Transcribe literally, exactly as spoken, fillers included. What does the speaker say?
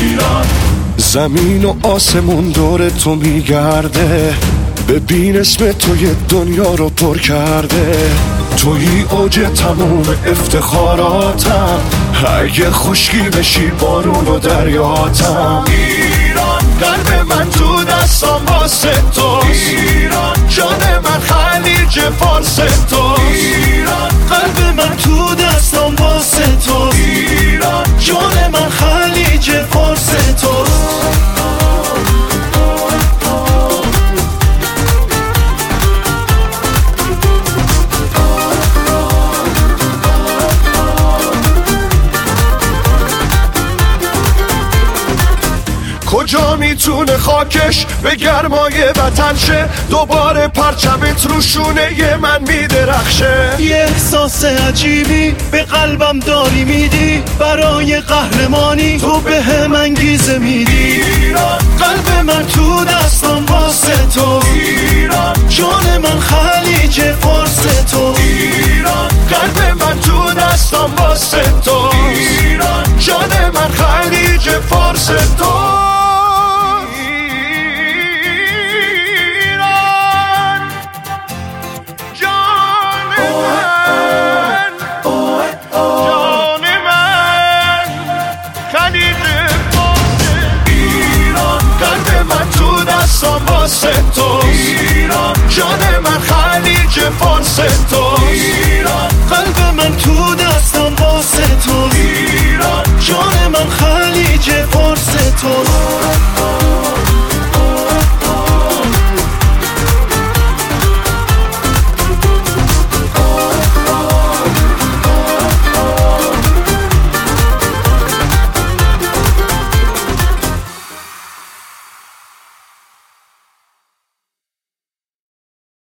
ایران. زمین و آسمون دور تو میگرده، ببین اسم تو یه دنیا رو پر کرده. توی اوج تموم افتخاراتم، اگه خشکی بشی بارون و دریاتم. ایران قلب من تو دستام واسه توست، ایران جان من خلیج فارس توست. ایران قلب من تو دستام واسه توست، ایران جان من خلیج فارس توست. کجا میتونه خاکش به گرمای وطن شه، دوباره پرچمت رو شونه من میدرخشه. یه احساس عجیبی به قلبم داری میدی، برای قهرمانی تو به هم انگیزه میدی. ایران قلب من تو دستم واسه تو، ایران جان من خلیج فارس تو. ایران قلب من تو دستم واسه تو، ایران جان من خلیج فارس تو. واسه تو، ایران جان من خلیج فارس تو.